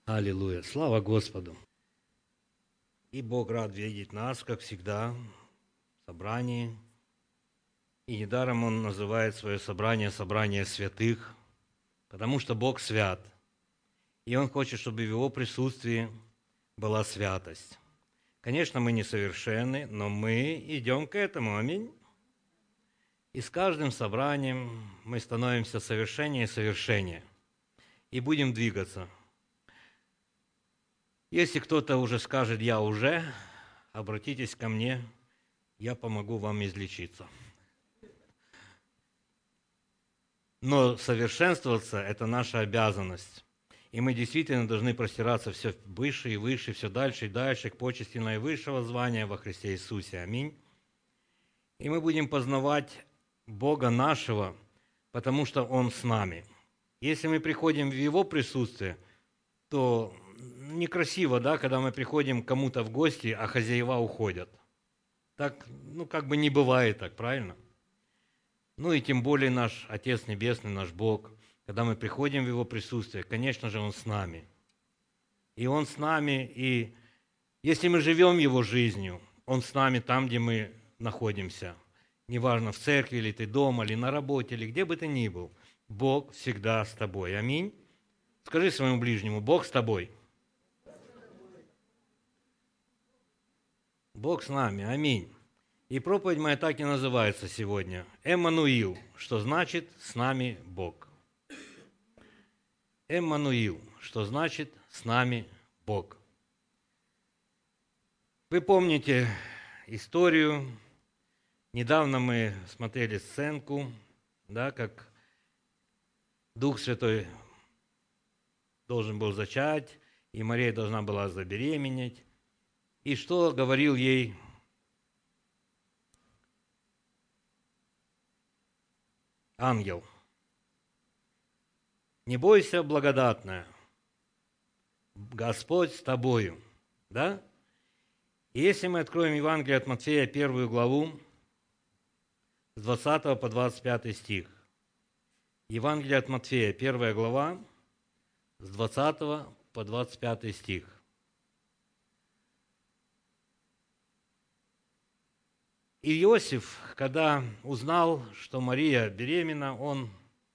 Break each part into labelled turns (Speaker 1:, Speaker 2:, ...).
Speaker 1: Аллилуйя! Слава Господу! И Бог рад видеть нас, как всегда, в собрании. И недаром Он называет свое собрание «собрание святых», потому что Бог свят. И Он хочет, чтобы в Его присутствии была святость. Конечно, мы несовершенны, но мы идем к этому. Аминь. И с каждым собранием мы становимся совершеннее и совершеннее. И будем двигаться. Если кто-то уже скажет «я уже», обратитесь ко мне, я помогу вам излечиться. Но совершенствоваться – это наша обязанность. И мы действительно должны простираться все выше и выше, все дальше и дальше к почести наивысшего звания во Христе Иисусе. Аминь. И мы будем познавать Бога нашего, потому что Он с нами. Если мы приходим в Его присутствие, то некрасиво, да, когда мы приходим к кому-то в гости, а хозяева уходят. Так, как бы не бывает так, правильно? И тем более наш Отец Небесный, наш Бог, когда мы приходим в Его присутствие, конечно же, Он с нами. И Он с нами, и если мы живем Его жизнью, Он с нами там, где мы находимся. Неважно, в церкви, или ты дома, или на работе, или где бы ты ни был. Бог всегда с тобой. Аминь. Скажи своему ближнему: Бог с тобой. Бог с нами. Аминь. И проповедь моя так и называется сегодня. Эммануил, что значит «с нами Бог». Эммануил, что значит «с нами Бог». Вы помните историю. Недавно мы смотрели сценку, да, как Дух Святой должен был зачать, и Мария должна была забеременеть. И что говорил ей ангел? Не бойся, благодатная, Господь с тобою. Да? И если мы откроем Евангелие от Матфея, 1 главу, с 20 по 25 стих. Евангелие от Матфея, 1 глава, с 20 по 25 стих. И Иосиф, когда узнал, что Мария беременна, он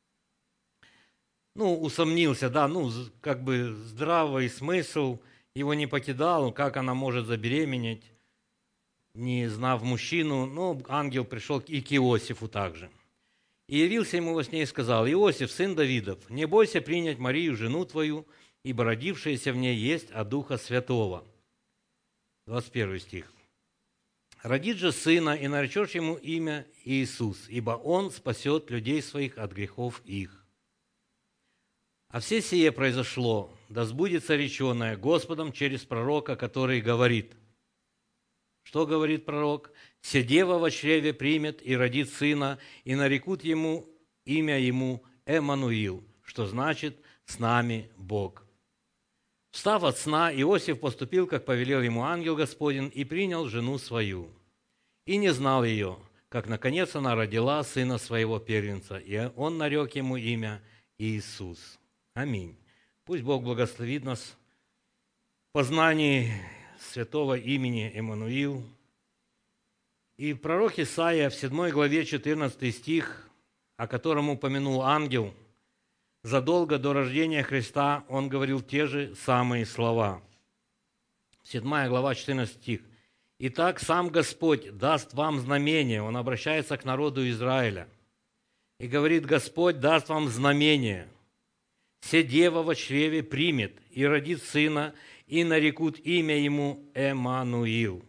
Speaker 1: усомнился, да, как бы здравый смысл его не покидал, как она может забеременеть, не знав мужчину. Но ангел пришел и к Иосифу также. И явился ему во сне и сказал: «Иосиф, сын Давидов, не бойся принять Марию, жену твою, ибо родившаяся в ней есть от Духа Святого». 21 стих. «Родит же сына, и наречешь ему имя Иисус, ибо он спасет людей своих от грехов их. А все сие произошло, да сбудется реченое Господом через пророка, который говорит». Что говорит пророк? «Се дева во чреве примет и родит сына, и нарекут ему имя ему Эммануил», что значит «с нами Бог». Встав от сна, Иосиф поступил, как повелел ему ангел Господень, и принял жену свою. И не знал ее, как, наконец, она родила сына своего первенца, и он нарек ему имя Иисус. Аминь. Пусть Бог благословит нас в познании святого имени Эммануил. И пророк Исаия в 7 главе 14 стих, о котором упомянул ангел, задолго до рождения Христа он говорил те же самые слова. 7 глава 14 стих. «Итак, сам Господь даст вам знамение». Он обращается к народу Израиля. И говорит: «Господь даст вам знамение. Се дева во чреве примет и родит сына, и нарекут имя ему Эммануил».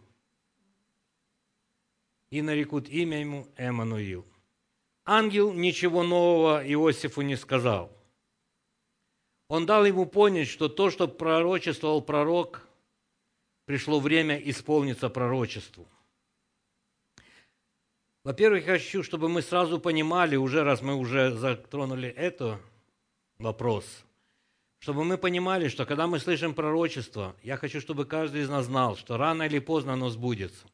Speaker 1: И нарекут имя ему Эммануил. Ангел ничего нового Иосифу не сказал. Он дал ему понять, что то, что пророчествовал пророк, пришло время исполниться пророчеству. Во-первых, я хочу, чтобы мы сразу понимали, раз мы уже затронули этот вопрос, чтобы мы понимали, что когда мы слышим пророчество, я хочу, чтобы каждый из нас знал, что рано или поздно оно сбудется.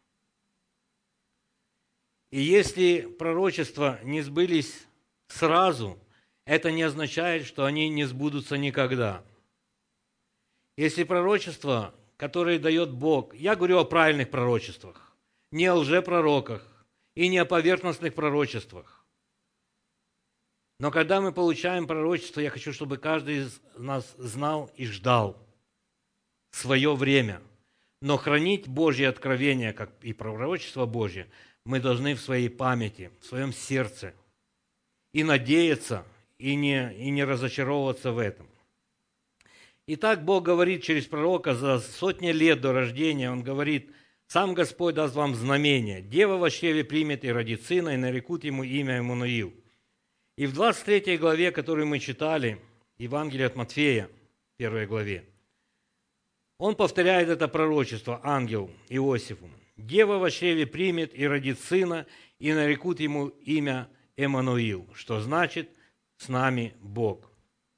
Speaker 1: И если пророчества не сбылись сразу, это не означает, что они не сбудутся никогда. Если пророчество, которое дает Бог, я говорю о правильных пророчествах, не о лжепророках и не о поверхностных пророчествах. Но когда мы получаем пророчество, я хочу, чтобы каждый из нас знал и ждал свое время. Но хранить Божье откровение, как и пророчество Божье, мы должны в своей памяти, в своем сердце. И надеяться, и не разочаровываться в этом. Итак, Бог говорит через пророка за сотни лет до рождения, Он говорит: «Сам Господь даст вам знамение. Дева во чреве примет и родит сына, и нарекут ему имя Иммануил». И в 23 главе, которую мы читали, Евангелие от Матфея, 1 главе, он повторяет это пророчество, ангел Иосифу. «Дева во чреве примет и родит сына, и нарекут ему имя Эммануил», что значит «с нами Бог».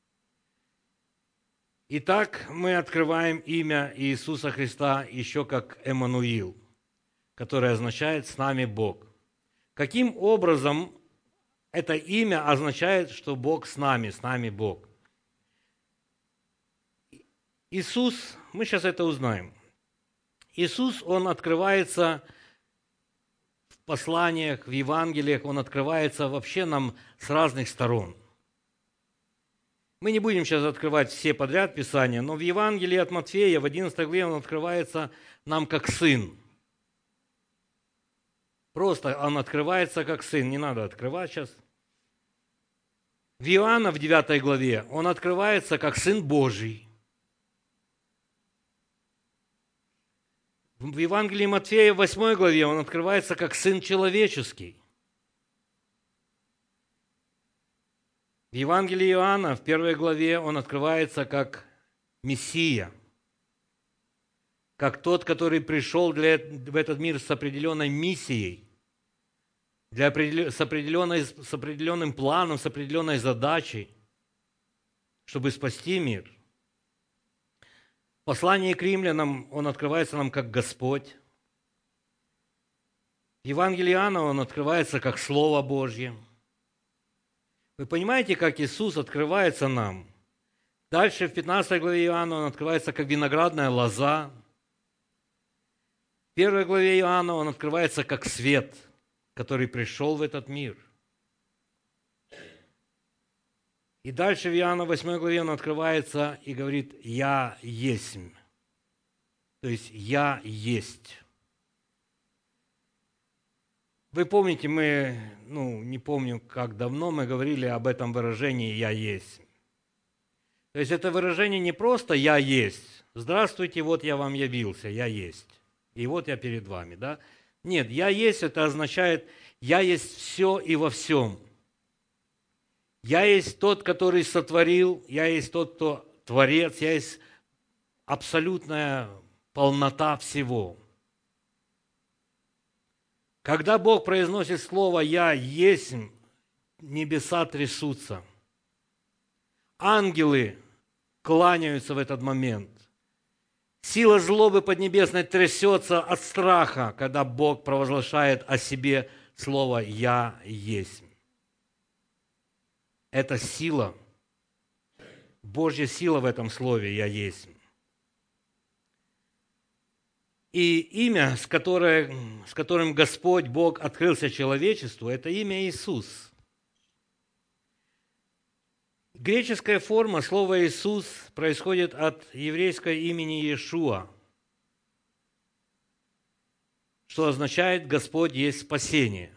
Speaker 1: Итак, мы открываем имя Иисуса Христа еще как Эммануил, которое означает «с нами Бог». Каким образом это имя означает, что Бог с нами Бог? Иисус, мы сейчас это узнаем. Иисус, Он открывается в посланиях, в Евангелиях, Он открывается вообще нам с разных сторон. Мы не будем сейчас открывать все подряд Писания, но в Евангелии от Матфея, в 11 главе, Он открывается нам как Сын. Просто Он открывается как Сын, не надо открывать сейчас. В Иоанна, в 9 главе, Он открывается как Сын Божий. В Евангелии Матфея, в 8 главе, Он открывается как Сын Человеческий. В Евангелии Иоанна, в 1 главе, Он открывается как Мессия, как тот, который пришел в этот мир с определенной миссией, с определенным планом, с определенной задачей, чтобы спасти мир. В послании к римлянам Он открывается нам как Господь. В Евангелии Иоанна Он открывается как Слово Божье. Вы понимаете, как Иисус открывается нам? Дальше в 15 главе Иоанна Он открывается как виноградная лоза. В 1 главе Иоанна Он открывается как свет, который пришел в этот мир. И дальше в Иоанна 8 главе Он открывается и говорит: «Я есмь». То есть «Я есть». Вы помните, не помню, как давно мы говорили об этом выражении «я есть». То есть это выражение не просто «я есть», «здравствуйте, вот я вам явился, я есть, и вот я перед вами». Да? Нет, «я есть» это означает «я есть все и во всем». Я есть тот, который сотворил, я есть тот, кто творец, я есть абсолютная полнота всего. Когда Бог произносит слово «Я есть», небеса трясутся. Ангелы кланяются в этот момент. Сила злобы поднебесной трясется от страха, когда Бог провозглашает о себе слово «Я есть». Это сила, Божья сила в этом слове «Я есть». И имя, с которым Господь Бог открылся человечеству, это имя Иисус. Греческая форма слова «Иисус» происходит от еврейского имени Иешуа, что означает «Господь есть спасение».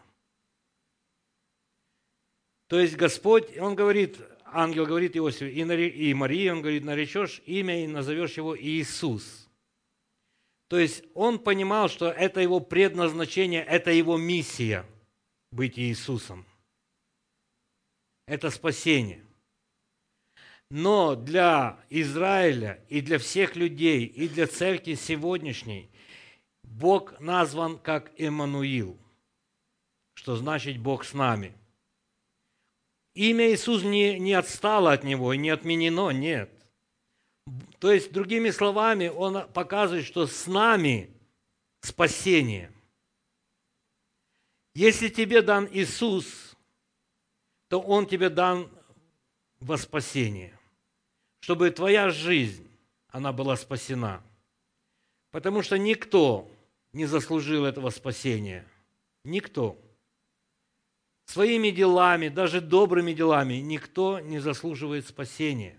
Speaker 1: То есть Господь, Он говорит, ангел говорит Иосифу и Марии, он говорит: наречешь имя и назовешь его Иисус. То есть он понимал, что это его предназначение, это его миссия – быть Иисусом. Это спасение. Но для Израиля и для всех людей, и для церкви сегодняшней Бог назван как Эммануил, что значит «Бог с нами». Имя Иисус не отстало от Него и не отменено, нет. То есть, другими словами, Он показывает, что с нами спасение. Если тебе дан Иисус, то Он тебе дан во спасение, чтобы твоя жизнь, она была спасена. Потому что никто не заслужил этого спасения. Никто. Своими делами, даже добрыми делами, никто не заслуживает спасения.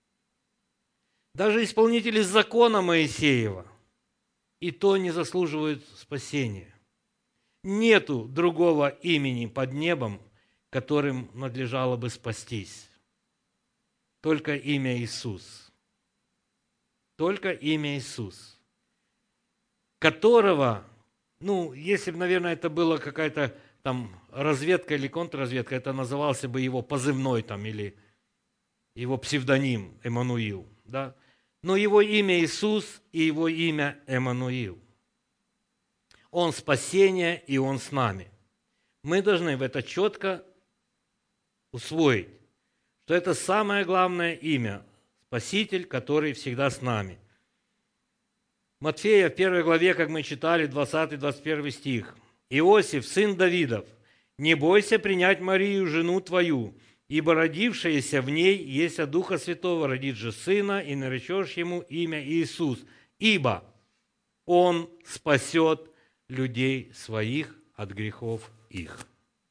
Speaker 1: Даже исполнители закона Моисеева и то не заслуживают спасения. Нету другого имени под небом, которым надлежало бы спастись. Только имя Иисус. Только имя Иисус. Которого, если бы, наверное, это была какая-то там разведка или контрразведка, это назывался бы его позывной там, или его псевдоним Эммануил. Да? Но его имя Иисус и его имя Эммануил. Он спасение, и Он с нами. Мы должны в это четко усвоить, что это самое главное имя – Спаситель, который всегда с нами. Матфея в 1 главе, как мы читали, 20-21 стих. «Иосиф, сын Давидов, не бойся принять Марию, жену твою, ибо родившаяся в ней есть от Духа Святого, родит же сына, и наречешь ему имя Иисус, ибо он спасет людей своих от грехов их».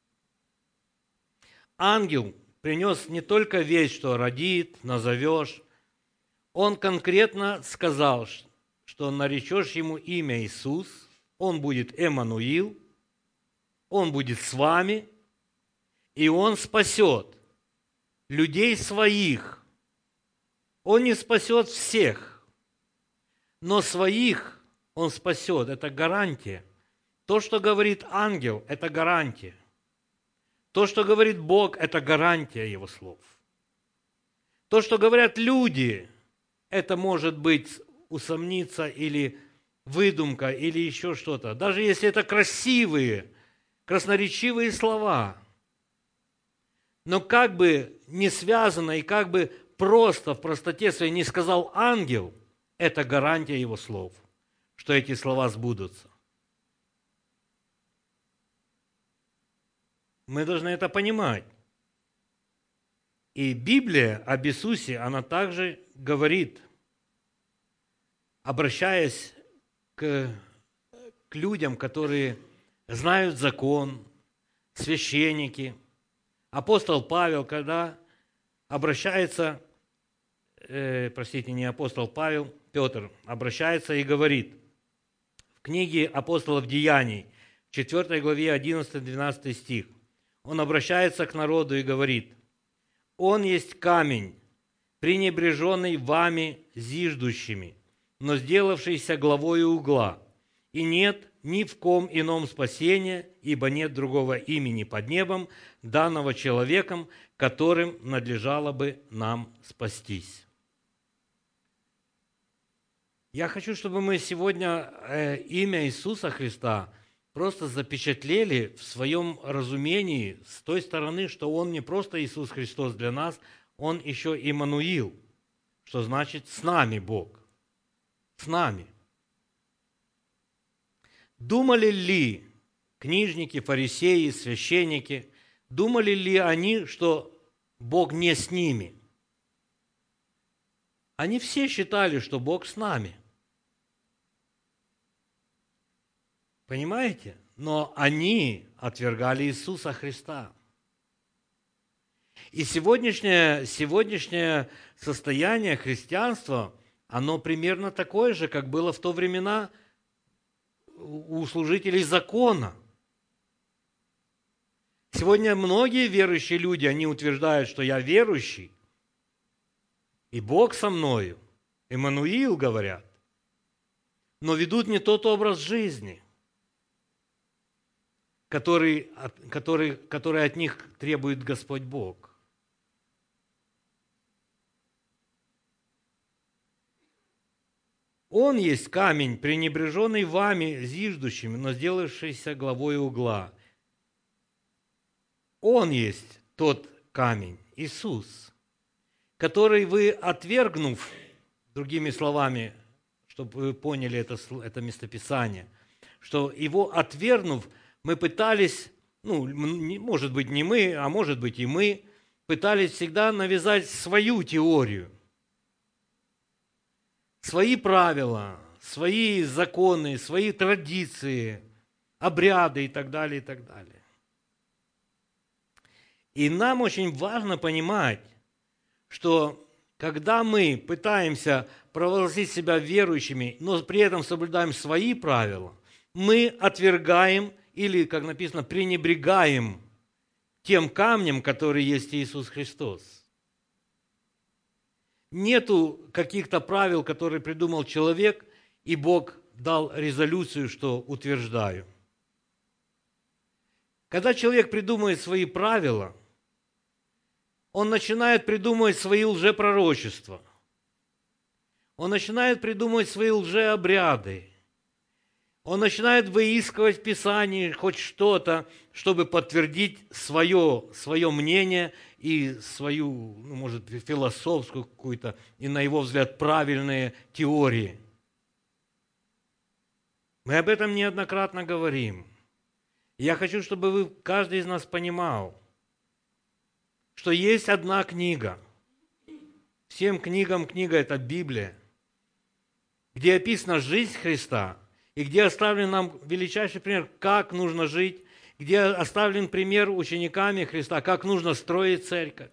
Speaker 1: Ангел принес не только весть, что родит, назовешь. Он конкретно сказал, что наречешь ему имя Иисус, он будет Эммануил, он будет с вами, и он спасет людей своих. Он не спасет всех, но своих он спасет. Это гарантия. То, что говорит ангел, это гарантия. То, что говорит Бог, это гарантия Его слов. То, что говорят люди, это может быть усомниться или выдумка, или еще что-то. Даже если это красивые, красноречивые слова. Но как бы не связано и как бы просто в простоте своей не сказал ангел, это гарантия Его слов, что эти слова сбудутся. Мы должны это понимать. И Библия об Иисусе, она также говорит, обращаясь к людям, которые знают закон, священники. Апостол Павел, когда обращается, не апостол Павел, Петр обращается и говорит в книге апостолов Деяний, 4 главе 11-12 стих, он обращается к народу и говорит: «Он есть камень, пренебреженный вами зиждущими, но сделавшийся главою угла, и нет ни в ком ином спасения, ибо нет другого имени под небом, данного человеком, которым надлежало бы нам спастись». Я хочу, чтобы мы сегодня имя Иисуса Христа просто запечатлели в своем разумении с той стороны, что Он не просто Иисус Христос для нас, Он еще Иммануил, что значит «с нами Бог». С нами. Думали ли книжники, фарисеи, священники, думали ли они, что Бог не с ними? Они все считали, что Бог с нами. Понимаете? Но они отвергали Иисуса Христа. И сегодняшнее состояние христианства, оно примерно такое же, как было в то времена у служителей закона. Сегодня многие верующие люди, они утверждают, что я верующий, и Бог со мною, Иммануил, говорят, но ведут не тот образ жизни, который от них требует Господь Бог. Он есть камень, пренебреженный вами зиждущими, но сделавшийся главой угла. Он есть тот камень, Иисус, который вы, отвергнув, другими словами, чтобы вы поняли это местописание, что его отвергнув, мы пытались, может быть, не мы, а может быть и мы, пытались всегда навязать свою теорию. свои правила, свои законы, свои традиции, обряды и так далее, и так далее. И нам очень важно понимать, что когда мы пытаемся провозгласить себя верующими, но при этом соблюдаем свои правила, мы отвергаем или, как написано, пренебрегаем тем камнем, который есть Иисус Христос. Нету каких-то правил, которые придумал человек, и Бог дал резолюцию, что утверждаю. Когда человек придумывает свои правила, он начинает придумывать свои лжепророчества. Он начинает придумывать свои лжеобряды. Он начинает выискивать в Писании хоть что-то, чтобы подтвердить свое мнение и свою, может, философскую какую-то, и на его взгляд, правильные теории. Мы об этом неоднократно говорим. Я хочу, чтобы каждый из нас понимал, что есть одна книга. Всем книгам книга – это Библия, где описана жизнь Христа, и где оставлен нам величайший пример, как нужно жить, где оставлен пример учениками Христа, как нужно строить церковь.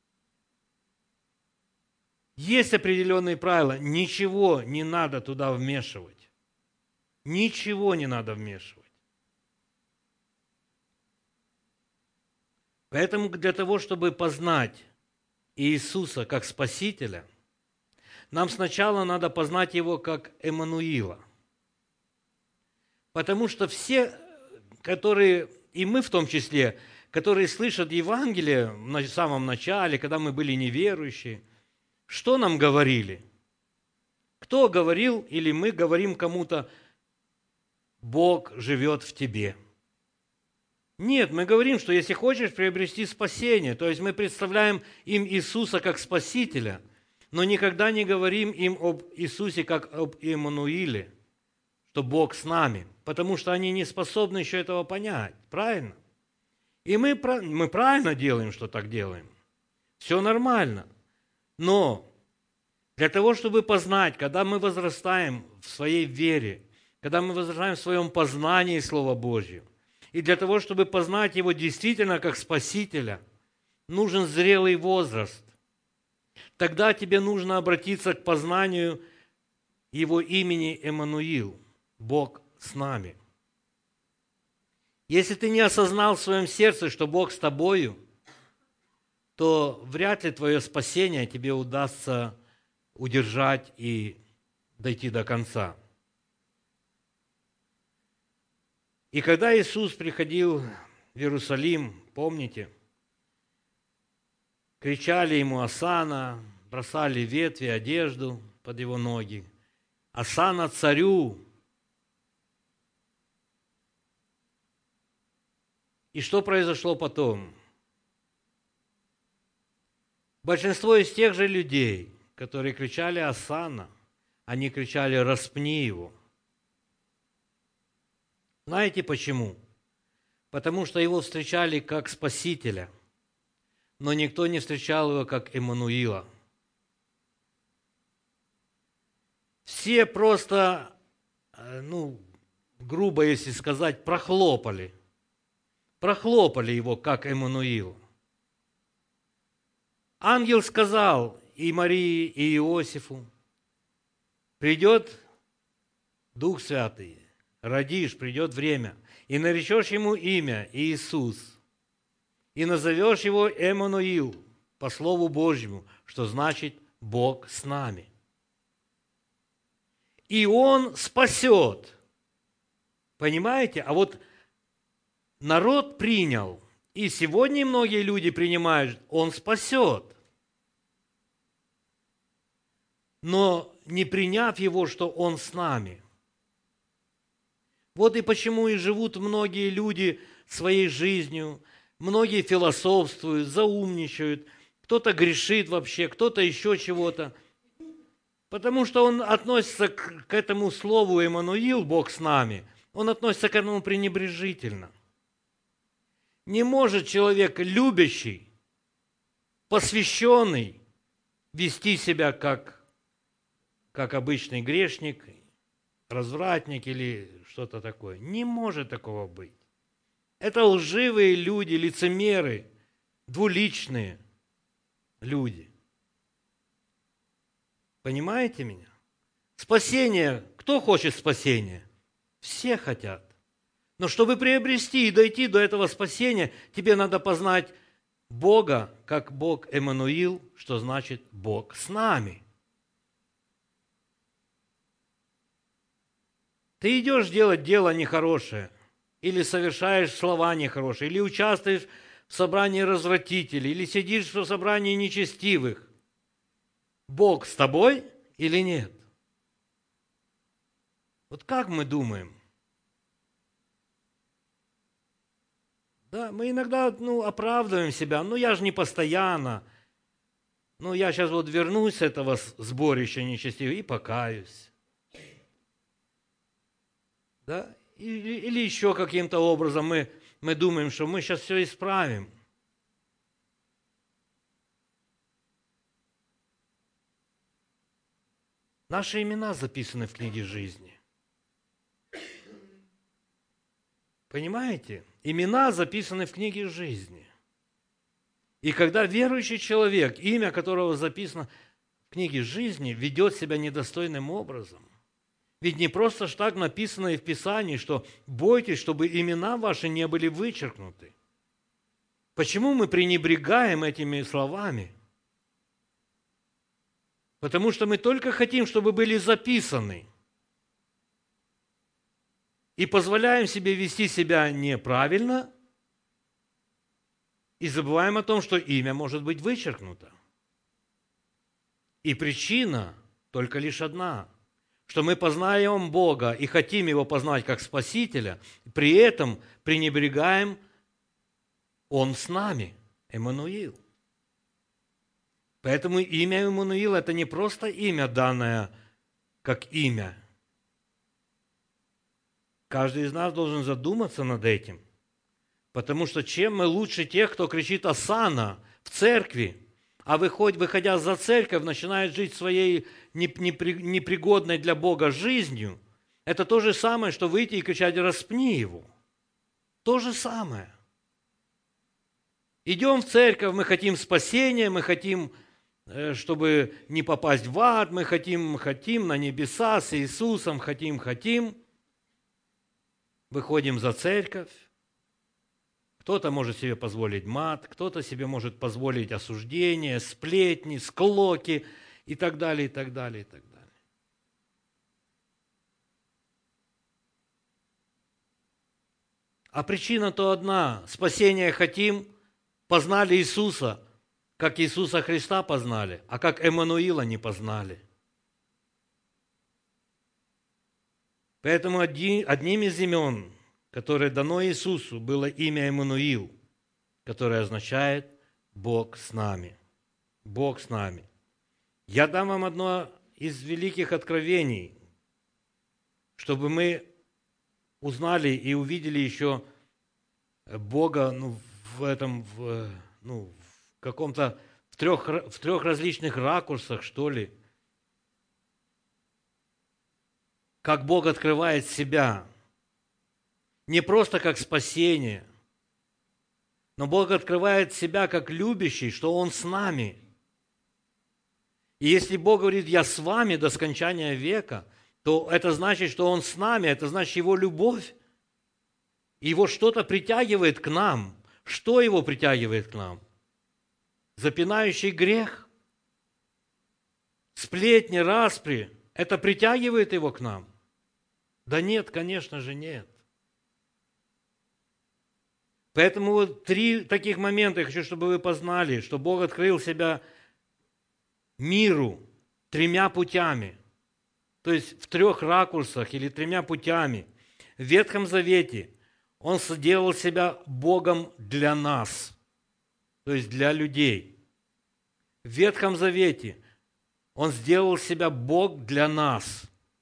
Speaker 1: Есть определенные правила, ничего не надо туда вмешивать. Ничего не надо вмешивать. Поэтому для того, чтобы познать Иисуса как Спасителя, нам сначала надо познать Его как Эммануила. Потому что все, которые, и мы в том числе, которые слышат Евангелие в самом начале, когда мы были неверующие, что нам говорили? Кто говорил, или мы говорим кому-то, Бог живет в тебе? Нет, мы говорим, что если хочешь приобрести спасение, то есть мы представляем им Иисуса как Спасителя, но никогда не говорим им об Иисусе как об Эммануиле, что Бог с нами, потому что они не способны еще этого понять, правильно? И мы правильно делаем, что так делаем. Все нормально. Но для того, чтобы познать, когда мы возрастаем в своей вере, когда мы возрастаем в своем познании Слова Божьего, и для того, чтобы познать Его действительно как Спасителя, нужен зрелый возраст. Тогда тебе нужно обратиться к познанию Его имени Эммануил, Бог с нами. Если ты не осознал в своем сердце, что Бог с тобою, то вряд ли твое спасение тебе удастся удержать и дойти до конца. И когда Иисус приходил в Иерусалим, помните, кричали Ему «Осанна», бросали ветви, одежду под Его ноги. «Осанна царю!» И что произошло потом? Большинство из тех же людей, которые кричали «Осанна», они кричали «Распни его». Знаете почему? Потому что его встречали как Спасителя, но никто не встречал его как Эммануила. Все просто, грубо если сказать, прохлопали его как Эммануил. Ангел сказал и Марии, и Иосифу: придет Дух Святый, родишь, придет время, и наречешь ему имя Иисус, и назовешь его Эммануил, по Слову Божьему, что значит Бог с нами. И Он спасет. Понимаете? А вот народ принял, и сегодня многие люди принимают, Он спасет. Но не приняв Его, что Он с нами. Вот и почему и живут многие люди своей жизнью, многие философствуют, заумничают, кто-то грешит вообще, кто-то еще чего-то. Потому что он относится к этому слову «Эммануил», Бог с нами, он относится к этому пренебрежительно. Не может человек любящий, посвященный, вести себя как как обычный грешник, развратник или что-то такое. Не может такого быть. Это лживые люди, лицемеры, двуличные люди. Понимаете меня? Спасение. Кто хочет спасения? Все хотят. Но чтобы приобрести и дойти до этого спасения, тебе надо познать Бога, как Бог Эммануил, что значит Бог с нами. Ты идешь делать дело нехорошее, или совершаешь слова нехорошие, или участвуешь в собрании развратителей, или сидишь в собрании нечестивых. Бог с тобой или нет? Вот как мы думаем? Да, мы иногда оправдываем себя. Я же не постоянно. Я сейчас вот вернусь с этого сборища нечестивых и покаюсь. Да? Или еще каким-то образом мы думаем, что мы сейчас все исправим. Наши имена записаны в книге жизни. Понимаете? Имена записаны в книге жизни. И когда верующий человек, имя которого записано в книге жизни, ведет себя недостойным образом, ведь не просто ж так написано и в Писании, что бойтесь, чтобы имена ваши не были вычеркнуты. Почему мы пренебрегаем этими словами? Потому что мы только хотим, чтобы были записаны. И позволяем себе вести себя неправильно, и забываем о том, что имя может быть вычеркнуто. И причина только лишь одна, что мы познаем Бога и хотим Его познать как Спасителя, при этом пренебрегаем Он с нами, Эммануил. Поэтому имя Эммануил – это не просто имя, данное как имя. Каждый из нас должен задуматься над этим. Потому что чем мы лучше тех, кто кричит «Осанна» в церкви, а выходя за церковь, начинает жить своей непригодной для Бога жизнью, это то же самое, что выйти и кричать «Распни его». То же самое. Идем в церковь, мы хотим спасения, мы хотим, чтобы не попасть в ад, мы хотим на небеса с Иисусом, хотим. Выходим за церковь. Кто-то может себе позволить мат, кто-то себе может позволить осуждение, сплетни, склоки и так далее, и так далее, и так далее. А причина-то одна. Спасение хотим, познали Иисуса, как Иисуса Христа познали, а как Эммануила не познали. Поэтому одним из имен, которое дано Иисусу, было имя Эммануил, которое означает «Бог с нами». Бог с нами. Я дам вам одно из великих откровений, чтобы мы узнали и увидели еще Бога в трех различных ракурсах, что ли. Как Бог открывает себя. Не просто как спасение, но Бог открывает себя как любящий, что Он с нами. И если Бог говорит «Я с вами до скончания века», то это значит, что Он с нами, это значит Его любовь. Его что-то притягивает к нам. Что Его притягивает к нам? Запинающий грех, сплетни, распри. Это притягивает Его к нам? Да нет, конечно же, нет. Поэтому вот 3 таких момента я хочу, чтобы вы познали, что Бог открыл себя миру 3 путями. То есть в 3 ракурсах или 3 путями. В Ветхом Завете Он сделал себя Богом для нас, то есть для людей. В Ветхом Завете Он сделал себя Бог для нас.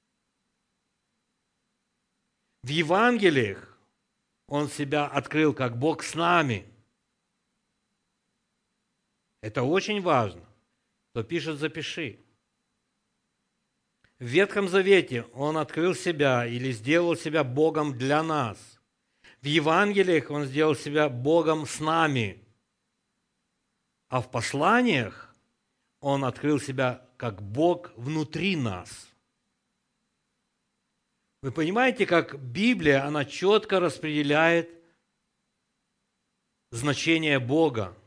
Speaker 1: В Евангелиях Он себя открыл как Бог с нами. Это очень важно. Кто пишет, запиши. В Ветхом Завете Он открыл себя или сделал себя Богом для нас. В Евангелиях Он сделал себя Богом с нами. А в посланиях Он открыл себя как Бог внутри нас. Вы понимаете, как Библия, она четко распределяет значение Бога.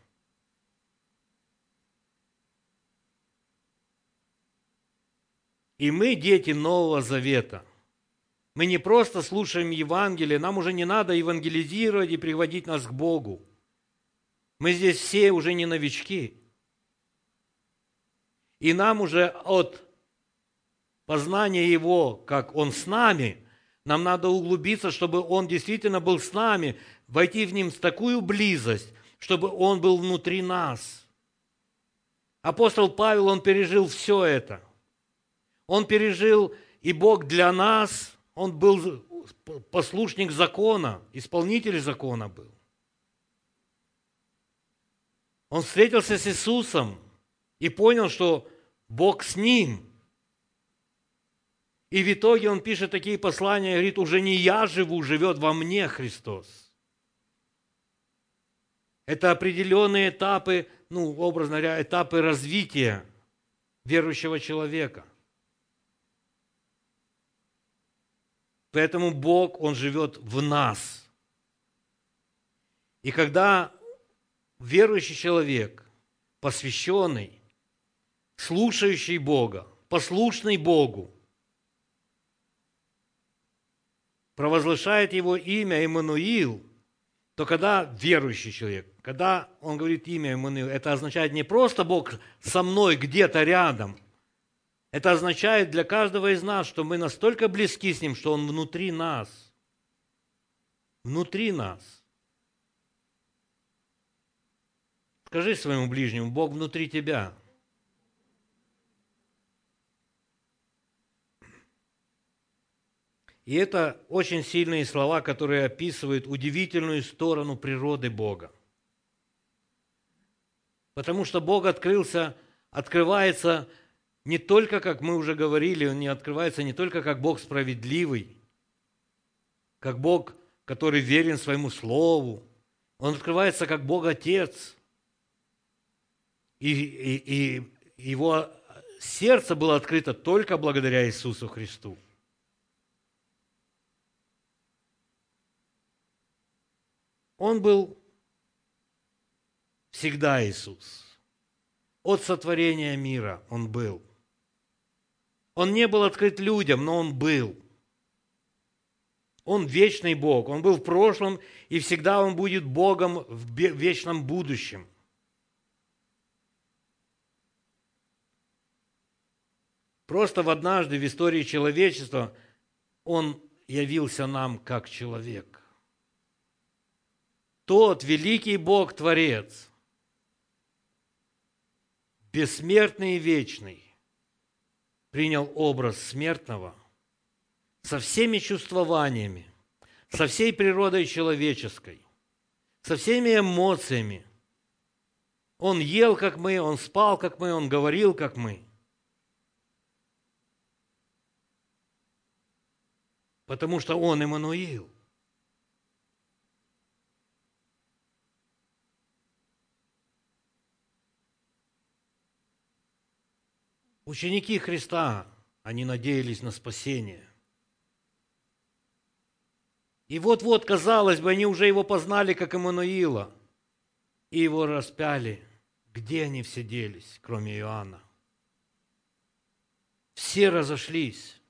Speaker 1: И мы дети Нового Завета. Мы не просто слушаем Евангелие, нам уже не надо евангелизировать и приводить нас к Богу. Мы здесь все уже не новички. И нам уже от познания Его, как Он с нами, нам надо углубиться, чтобы Он действительно был с нами, войти в Ним с такую близость, чтобы Он был внутри нас. Апостол Павел, он пережил все это. Он пережил и Бог для нас, он был послушник закона, исполнитель закона был. Он встретился с Иисусом и понял, что Бог с ним. И в итоге он пишет такие послания, говорит, уже не я живу, живет во мне Христос. Это определенные этапы, образно говоря, этапы развития верующего человека. Поэтому Бог, Он живет в нас. И когда верующий человек, посвященный, слушающий Бога, послушный Богу, провозглашает Его имя Иммануил, то когда верующий человек, когда он говорит имя Иммануил, это означает не просто Бог со мной где-то рядом, это означает для каждого из нас, что мы настолько близки с Ним, что Он внутри нас. Внутри нас. Скажи своему ближнему, Бог внутри тебя. И это очень сильные слова, которые описывают удивительную сторону природы Бога. Потому что Бог открывается не только, как мы уже говорили, Он не открывается не только как Бог справедливый, как Бог, который верен своему Слову. Он открывается как Бог Отец. И Его сердце было открыто только благодаря Иисусу Христу. Он был всегда Иисус. От сотворения мира Он был. Он не был открыт людям, но Он был. Он вечный Бог. Он был в прошлом, и всегда Он будет Богом в вечном будущем. Просто однажды в истории человечества Он явился нам как человек. Тот великий Бог, Творец, бессмертный и вечный, принял образ смертного со всеми чувствованиями, со всей природой человеческой, со всеми эмоциями. Он ел, как мы, Он спал, как мы, Он говорил, как мы. Потому что Он Иммануил. Ученики Христа, они надеялись на спасение. И вот-вот, казалось бы, они уже Его познали, как Иммануила, и Его распяли. Где они все делись, кроме Иоанна? Все разошлись.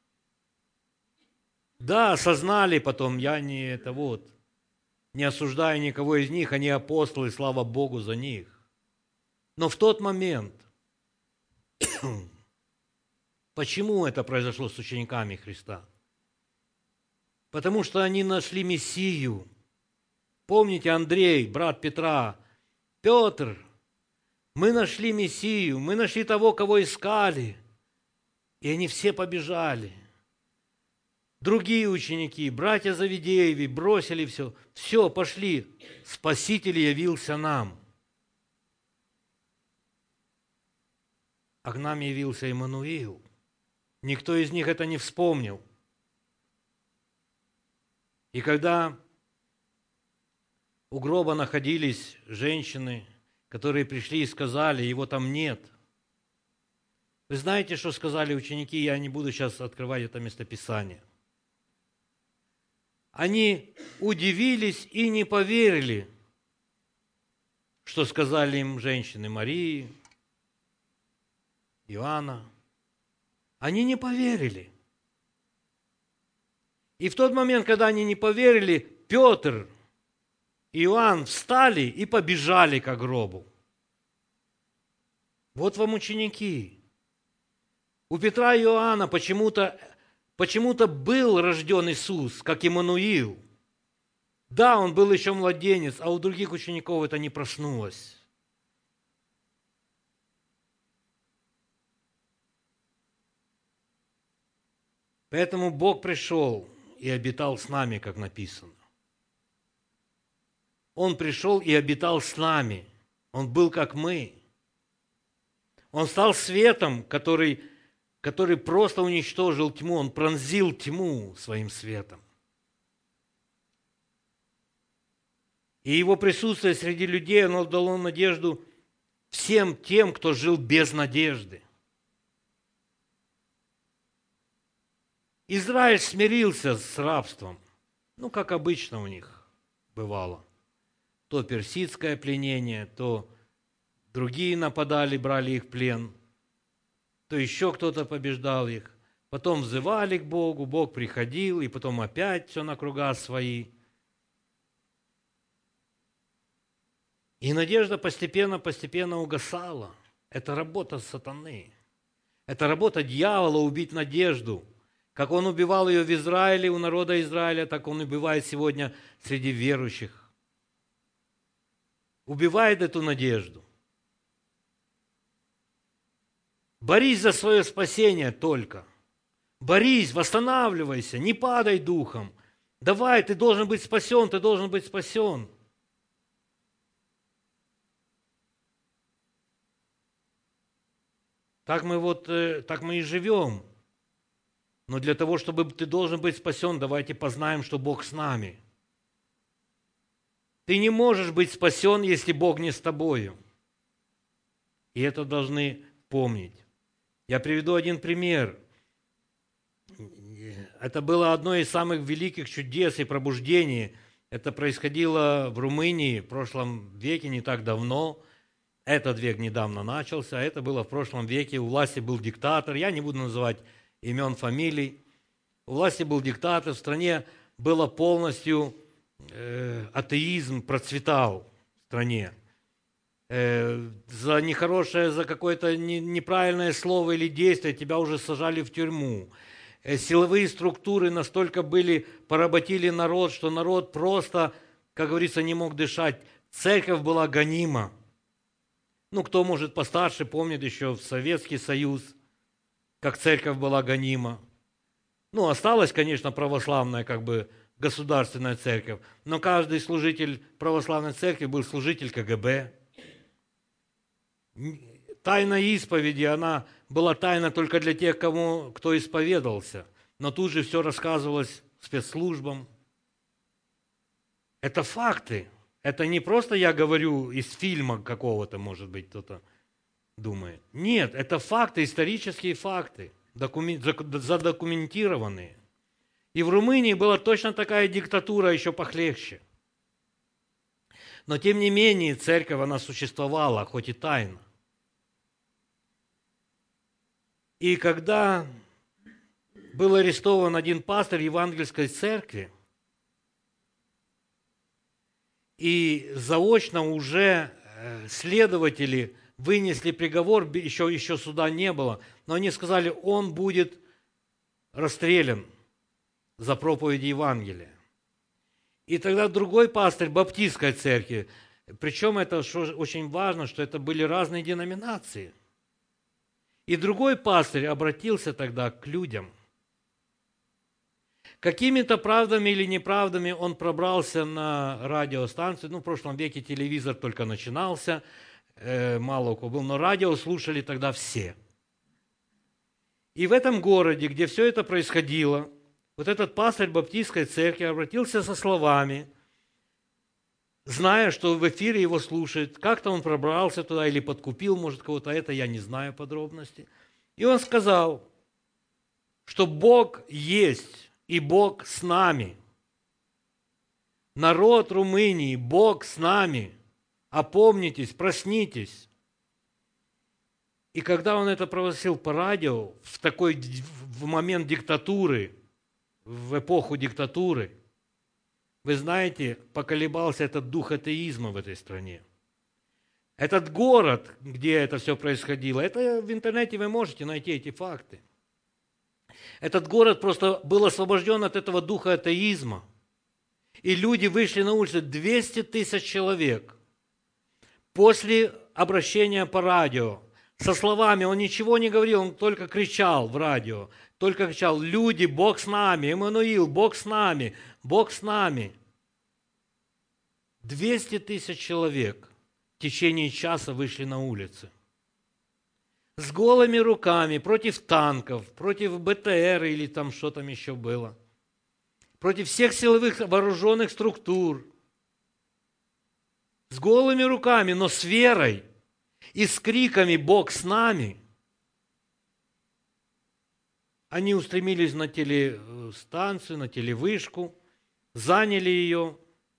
Speaker 1: Да, осознали потом, я не осуждаю никого из них, они апостолы, слава Богу за них. Но в тот момент, почему это произошло с учениками Христа? Потому что они нашли Мессию. Помните, Андрей, брат Петра, Петр, мы нашли Мессию, мы нашли того, кого искали. И они все побежали. Другие ученики, братья Завидееви, бросили все. Все, пошли. Спаситель явился нам. А к нам явился Иммануил. Никто из них это не вспомнил. И когда у гроба находились женщины, которые пришли и сказали, его там нет. Вы знаете, что сказали ученики? Я не буду сейчас открывать это местописание. Они удивились и не поверили, что сказали им женщины Марии, Иоанна. Они не поверили. И в тот момент, когда они не поверили, Петр и Иоанн встали и побежали к гробу. Вот вам ученики. У Петра и Иоанна почему-то был рожден Иисус, как Иммануил. Да, он был еще младенец, а у других учеников это не проснулось. Поэтому Бог пришел и обитал с нами, как написано. Он пришел и обитал с нами. Он был как мы. Он стал светом, который просто уничтожил тьму. Он пронзил тьму своим светом. И его присутствие среди людей, оно дало надежду всем тем, кто жил без надежды. Израиль смирился с рабством, как обычно у них бывало. То персидское пленение, то другие нападали, брали их в плен, то еще кто-то побеждал их. Потом взывали к Богу, Бог приходил, и потом опять все на круга свои. И надежда постепенно угасала. Это работа сатаны. Это работа дьявола убить надежду. Как он убивал ее в Израиле, у народа Израиля, так он убивает сегодня среди верующих. Убивает эту надежду. Борись за свое спасение только. Борись, восстанавливайся, не падай духом. Давай, ты должен быть спасен, ты должен быть спасен. Так мы и живем. Но для того, чтобы ты должен быть спасен, давайте познаем, что Бог с нами. Ты не можешь быть спасен, если Бог не с тобою. И это должны помнить. Я приведу один пример. Это было одно из самых великих чудес и пробуждений. Это происходило в Румынии в прошлом веке, не так давно. Этот век недавно начался, а это было в прошлом веке. У власти был диктатор, я не буду называть имен, фамилий. У власти был диктатор, в стране было полностью атеизм, процветал в стране. За нехорошее, за какое-то неправильное слово или действие тебя уже сажали в тюрьму. Силовые структуры настолько поработили народ, что народ просто, как говорится, не мог дышать. Церковь была гонима. Кто, может, постарше помнит еще в Советский Союз, как церковь была гонима. Осталась, конечно, православная, государственная церковь, но каждый служитель православной церкви был служитель КГБ. Тайна исповеди, она была тайна только для тех, кто исповедовался, но тут же все рассказывалось спецслужбам. Это факты. Это не просто я говорю из фильма какого-то, может быть, кто-то думает. Нет, это факты, исторические факты, задокументированные. И в Румынии была точно такая диктатура, еще похлеще. Но, тем не менее, церковь, она существовала, хоть и тайно. И когда был арестован один пастор Евангельской церкви, и заочно уже следователи вынесли приговор, еще суда не было, но они сказали, он будет расстрелян за проповедь Евангелия. И тогда другой пастырь Баптистской церкви, причем это очень важно, что это были разные деноминации. И другой пастырь обратился тогда к людям. Какими-то правдами или неправдами он пробрался на радиостанцию. В прошлом веке телевизор только начинался, мало у кого был, но радио слушали тогда все. И в этом городе, где все это происходило, вот этот пастырь баптистской церкви обратился со словами, зная, что в эфире его слушают. Как-то он пробрался туда или подкупил, может, кого-то, это я не знаю подробности. И он сказал, что Бог есть, и Бог с нами. Народ Румынии, Бог с нами. Опомнитесь, проснитесь. И когда он это провозгласил по радио, в момент диктатуры, в эпоху диктатуры, вы знаете, поколебался этот дух атеизма в этой стране. Этот город, где это все происходило, это в интернете вы можете найти эти факты. Этот город просто был освобожден от этого духа атеизма. И люди вышли на улицы, 200 тысяч человек. После обращения по радио, со словами, он ничего не говорил, он только кричал в радио, только кричал: люди, Бог с нами, Эммануил, Бог с нами, Бог с нами. 200 тысяч человек в течение часа вышли на улицы. С голыми руками, против танков, против БТР или там что там еще было, против всех силовых вооруженных структур. С голыми руками, но с верой и с криками «Бог с нами». Они устремились на телестанцию, на телевышку, заняли ее.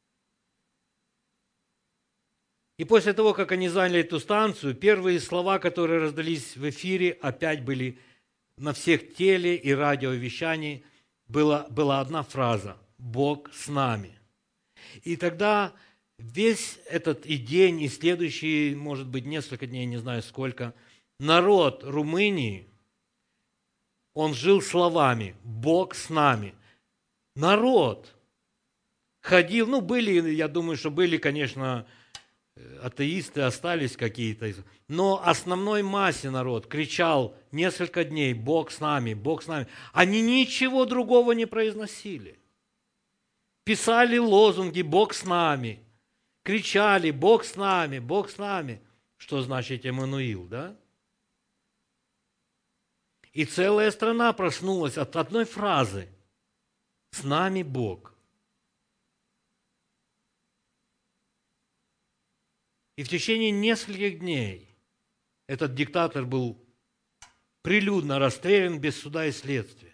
Speaker 1: И после того, как они заняли эту станцию, первые слова, которые раздались в эфире, опять были на всех теле- и радиовещании, была одна фраза: «Бог с нами». И тогда весь этот и день, и следующие, может быть, несколько дней, не знаю сколько, народ Румынии, он жил словами «Бог с нами». Народ ходил, были, я думаю, что были, конечно, атеисты, остались какие-то, но основной массе народ кричал несколько дней «Бог с нами, Бог с нами». Они ничего другого не произносили. Писали лозунги «Бог с нами», кричали «Бог с нами, Бог с нами». Что значит Эммануил, да? И целая страна проснулась от одной фразы: «С нами Бог». И в течение нескольких дней этот диктатор был прилюдно расстрелян без суда и следствия.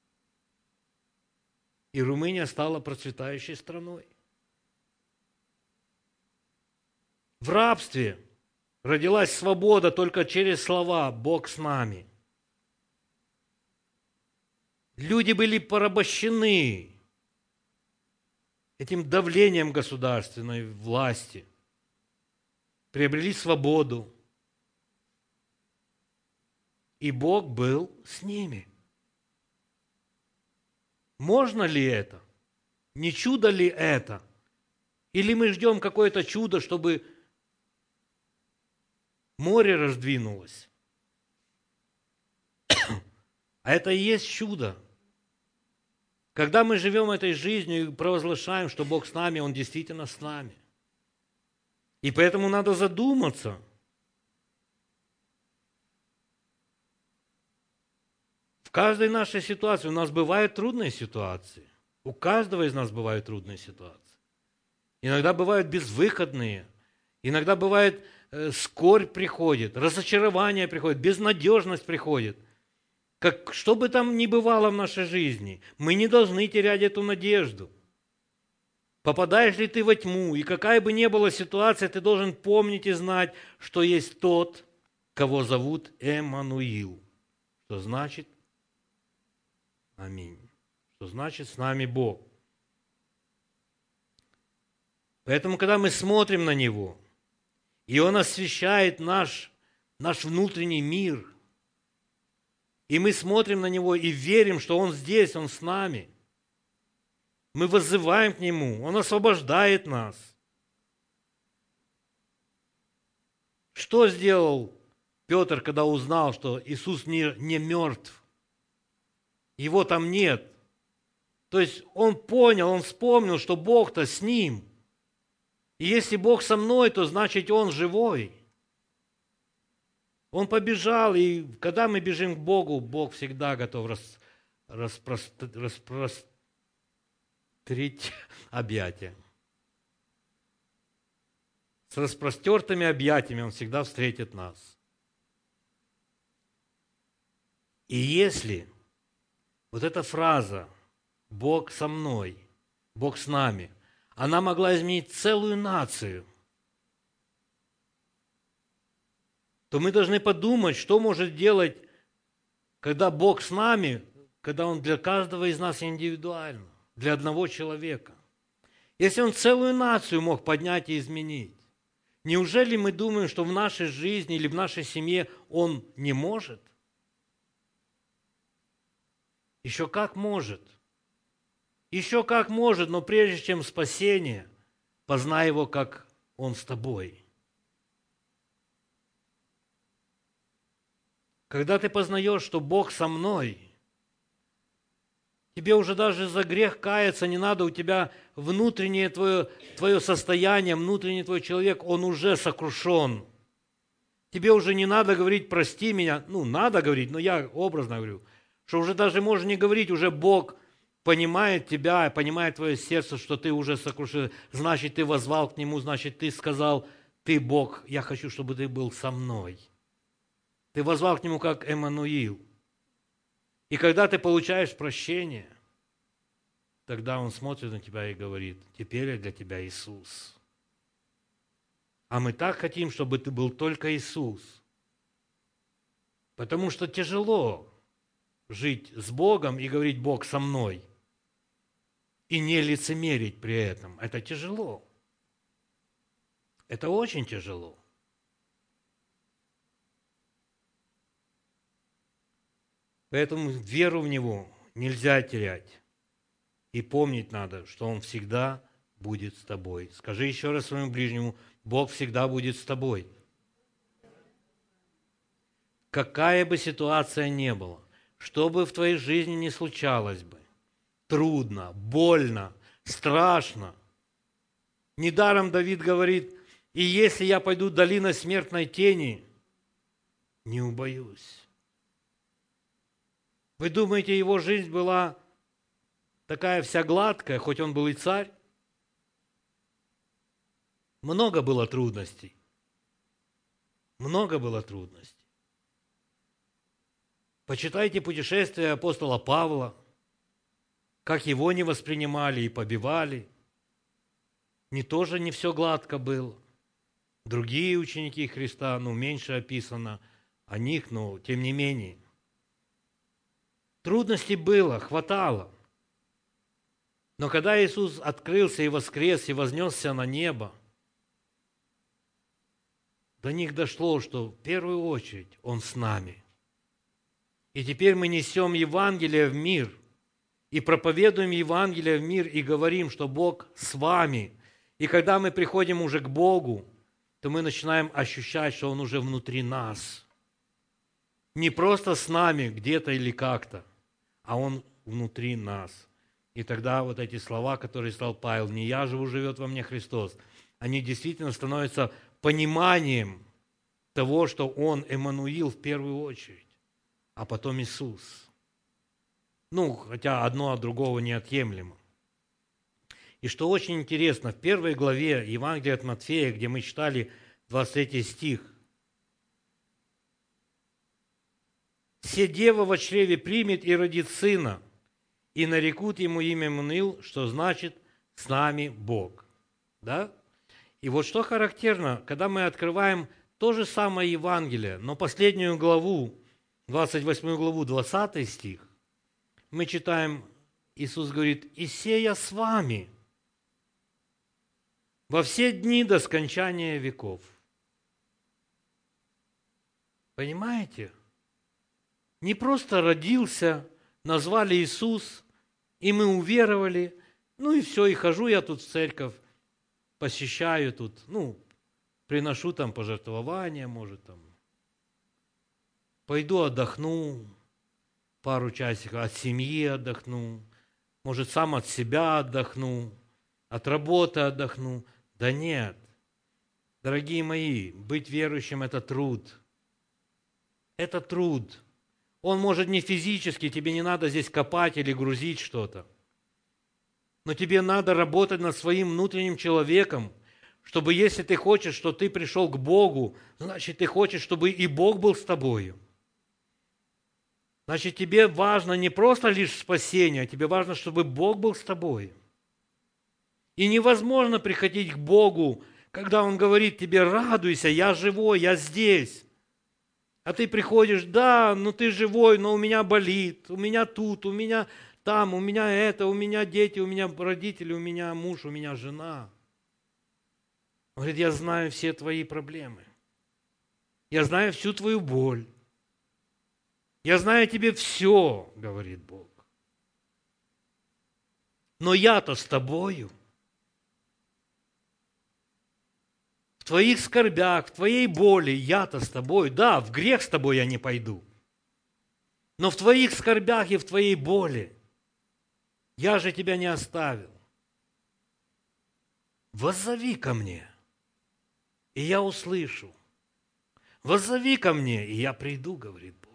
Speaker 1: И Румыния стала процветающей страной. В рабстве родилась свобода только через слова «Бог с нами». Люди были порабощены этим давлением государственной власти, приобрели свободу, и Бог был с ними. Можно ли это? Не чудо ли это? Или мы ждем какое-то чудо, чтобы море раздвинулось? А это и есть чудо. Когда мы живем этой жизнью и провозглашаем, что Бог с нами, Он действительно с нами. И поэтому надо задуматься. В каждой нашей ситуации у нас бывают трудные ситуации. У каждого из нас бывают трудные ситуации. Иногда бывают безвыходные. Иногда бывает скорбь приходит, разочарование приходит, безнадежность приходит. Что бы там ни бывало в нашей жизни, мы не должны терять эту надежду. Попадаешь ли ты во тьму, и какая бы ни была ситуация, ты должен помнить и знать, что есть тот, кого зовут Эммануил. Что значит аминь. Что значит с нами Бог. Поэтому, когда мы смотрим на Него, и Он освещает наш внутренний мир, и мы смотрим на Него и верим, что Он здесь, Он с нами, мы воззываем к Нему, Он освобождает нас. Что сделал Петр, когда узнал, что Иисус не мертв? Его там нет. То есть он понял, он вспомнил, что Бог-то с ним. И если Бог со мной, то значит Он живой. Он побежал, и когда мы бежим к Богу, Бог всегда готов распрострить объятия. С распростертыми объятиями Он всегда встретит нас. И если вот эта фраза «Бог со мной», «Бог с нами», она могла изменить целую нацию, то мы должны подумать, что может делать, когда Бог с нами, когда Он для каждого из нас индивидуально, для одного человека. Если Он целую нацию мог поднять и изменить, неужели мы думаем, что в нашей жизни или в нашей семье Он не может? Еще как может. Еще как может, но прежде чем спасение, познай Его, как Он с тобой. Когда ты познаешь, что Бог со мной, тебе уже даже за грех каяться не надо, у тебя внутреннее твое состояние, внутренний твой человек, он уже сокрушен. Тебе уже не надо говорить «прости меня», надо говорить, но я образно говорю, что уже даже можно не говорить, уже Бог понимает тебя, понимает твое сердце, что ты уже сокрушен, значит, ты воззвал к Нему, значит, ты сказал, ты Бог, я хочу, чтобы ты был со мной. Ты воззвал к Нему как Эммануил. И когда ты получаешь прощение, тогда Он смотрит на тебя и говорит, теперь я для тебя Иисус. А мы так хотим, чтобы ты был только Иисус. Потому что тяжело жить с Богом и говорить «Бог со мной» и не лицемерить при этом. Это тяжело. Это очень тяжело. Поэтому веру в Него нельзя терять. И помнить надо, что Он всегда будет с тобой. Скажи еще раз своему ближнему, Бог всегда будет с тобой. Какая бы ситуация ни была, что бы в твоей жизни ни случалось бы, трудно, больно, страшно. Недаром Давид говорит, и если я пойду в долину смертной тени, не убоюсь. Вы думаете, его жизнь была такая вся гладкая, хоть он был и царь? Много было трудностей. Много было трудностей. Почитайте путешествия апостола Павла, как его не воспринимали и побивали. Тоже не все гладко было. Другие ученики Христа, меньше описано о них, но тем не менее. Трудностей было, хватало. Но когда Иисус открылся и воскрес, и вознесся на небо, до них дошло, что в первую очередь Он с нами. И теперь мы несем Евангелие в мир, и проповедуем Евангелие в мир, и говорим, что Бог с вами. И когда мы приходим уже к Богу, то мы начинаем ощущать, что Он уже внутри нас. Не просто с нами где-то или как-то, а Он внутри нас. И тогда вот эти слова, которые сказал Павел, «Не я живу, живет во мне Христос», они действительно становятся пониманием того, что Он Эммануил в первую очередь, а потом Иисус. Хотя одно от другого неотъемлемо. И что очень интересно, в первой главе Евангелия от Матфея, где мы читали 23 стих, «Се дева во чреве примет и родит сына, и нарекут ему имя Эммануил», что значит «с нами Бог». Да? И вот что характерно, когда мы открываем то же самое Евангелие, но последнюю главу, 28 главу, 20 стих, мы читаем, Иисус говорит, «И сея с вами во все дни до скончания веков». Понимаете? Не просто родился, назвали Иисус, и мы уверовали, и все, и хожу я тут в церковь, посещаю тут, приношу там пожертвования, может, там, пойду отдохну, пару часиков от семьи отдохну, может, сам от себя отдохну, от работы отдохну. Да нет. Дорогие мои, быть верующим – это труд. это труд. Он может не физически, тебе не надо здесь копать или грузить что-то. Но тебе надо работать над своим внутренним человеком, чтобы если ты хочешь, что ты пришел к Богу, значит, ты хочешь, чтобы и Бог был с тобою. Значит, тебе важно не просто лишь спасение, а тебе важно, чтобы Бог был с тобой. И невозможно приходить к Богу, когда Он говорит тебе: радуйся, я живой, я здесь. А ты приходишь: да, ну ты живой, но у меня болит, у меня тут, у меня там, у меня это, у меня дети, у меня родители, у меня муж, у меня жена. Он говорит: я знаю все твои проблемы. Я знаю всю твою боль. Я знаю тебе все, говорит Бог. Но я-то с тобою. В твоих скорбях, в твоей боли я-то с тобой. Да, в грех с тобой я не пойду. Но в твоих скорбях и в твоей боли я же тебя не оставил. Воззови ко мне, и я услышу. Воззови ко мне, и я приду, говорит Бог.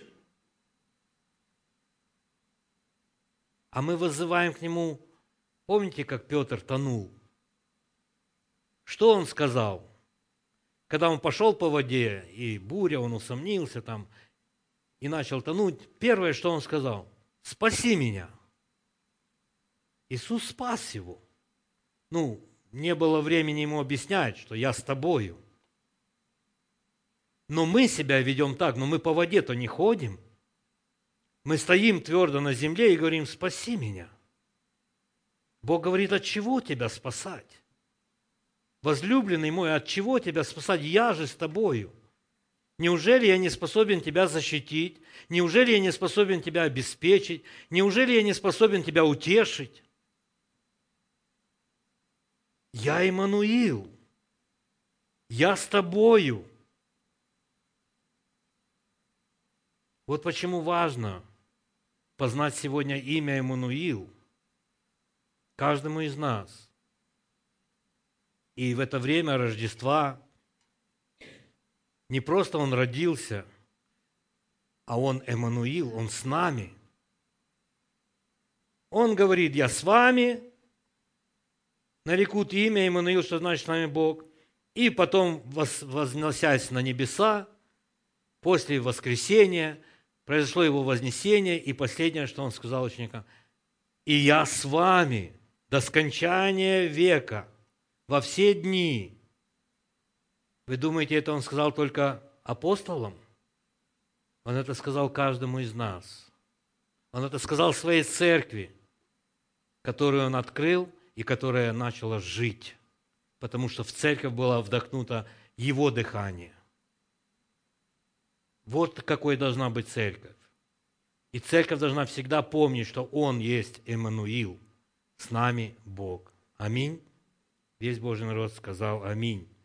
Speaker 1: А мы воззываем к Нему. Помните, как Петр тонул? Что он сказал? Когда он пошел по воде, и буря, он усомнился там, и начал тонуть, первое, что он сказал: спаси меня. Иисус спас его. Не было времени ему объяснять, что я с тобою. Но мы себя ведем так, но мы по воде-то не ходим. Мы стоим твердо на земле и говорим: спаси меня. Бог говорит: от чего тебя спасать? Возлюбленный мой, от чего тебя спасать? Я же с тобою. Неужели я не способен тебя защитить? Неужели я не способен тебя обеспечить? Неужели я не способен тебя утешить? Я Иммануил. Я с тобою. Вот почему важно познать сегодня имя Иммануил каждому из нас. И в это время Рождества не просто Он родился, а Он Иммануил, Он с нами. Он говорит: я с вами, нарекут имя Иммануил, что значит с нами Бог. И потом, возносясь на небеса, после воскресения, произошло Его вознесение, и последнее, что Он сказал ученикам: и я с вами до скончания века, во все дни. Вы думаете, это Он сказал только апостолам? Он это сказал каждому из нас. Он это сказал своей церкви, которую Он открыл и которая начала жить, потому что в церковь было вдохнуто Его дыхание. Вот какой должна быть церковь. И церковь должна всегда помнить, что Он есть Иммануил, с нами Бог. Аминь. Весь Божий народ сказал аминь.